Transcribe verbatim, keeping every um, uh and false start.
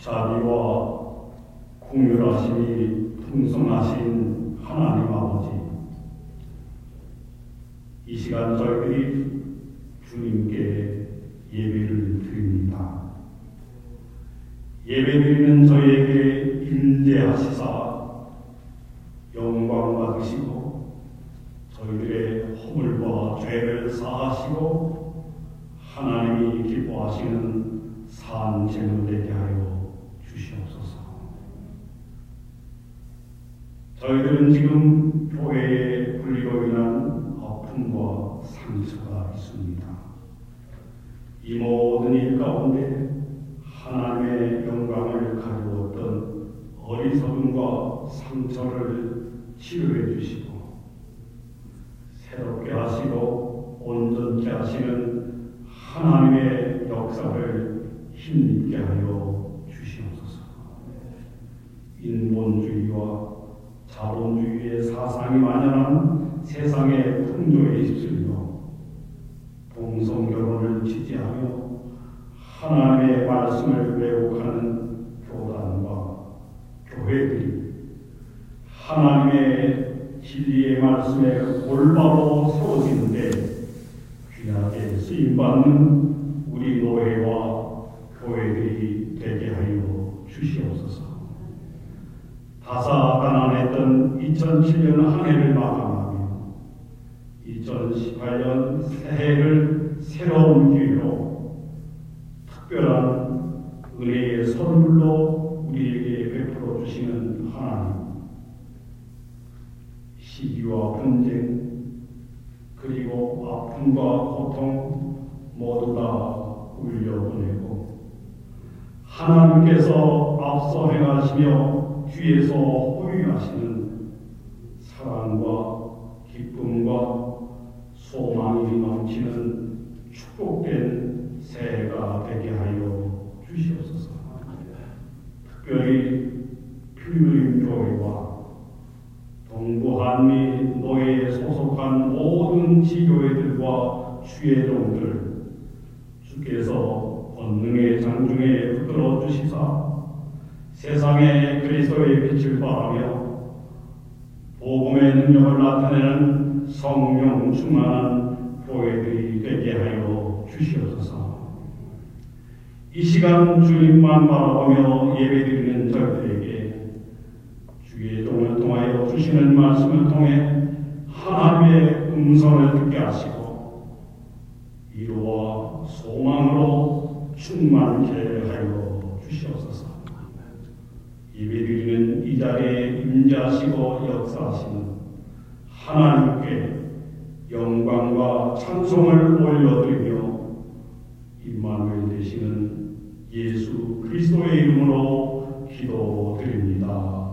자비와 공유하심이 풍성하신 하나님 아버지, 이 시간 저희들이 주님께 예배를 드립니다. 예배드리는 저희에게 임재하시사 영광 받으시고 저희들의 허물과 죄를 사하시고 하나님이 기뻐하시는 산 제물 되게 하여 주시옵소서. 저희들은 지금 교회에 불리로 인한 아픔과 상처가 있습니다. 이 모든 일 가운데 하나님의 영광을 가져왔던 어리석음과 상처를 치료해 주시고 새롭게 하시고 온전케 하시는 하나님의 역사를 힘있게 하여 주시옵소서. 인본주의와 자본주의의 사상이 만연한 세상의 풍조에 휩쓸려 동성결혼을 지지하며 하나님의 말씀을 왜곡하는 교단과 교회들이 하나님의 진리의 말씀에 올바로 세워지는데 귀하게 쓰임받는 우리 노회와 교회들이 되게 하여 주시옵소서. 다사다난했던 이천칠 년 한 해를 마감하며 이천십팔 년 새해를 새로운 기회로 특별한 은혜의 선물로 우리에게 베풀어 주시는 하나님, 시기와 분쟁 그리고 아픔과 고통 모두 다 울려보내고 하나님께서 앞서 행하시며 뒤에서 호위하시는 사랑과 기쁨과 소망이 넘치는 축복된 새해가 되게 하여 주시옵소서. 특별히 필그림교회와 동부한미 노예에 소속한 모든 지교회들과 주예종들 주께서 권능의 장중에 붙들어 주시사 세상에 그리스도의 빛을 발하며 복음의 능력을 나타내는 성령 충만한 교회들이 되게 하여 주시옵소서. 이 시간 주님만 바라보며 예배드리는 저희들에게 주의 종을 통하여 주시는 말씀을 통해 하나님의 음성을 듣게 하시고 위로와 소망으로 충만케 하여 주시옵소서. 예배드리는 이 자리에 임재하시고 역사하시는 하나님께 영광과 찬송을 올려드리며 임마누엘 되시는 예수 그리스도의 이름으로 기도드립니다.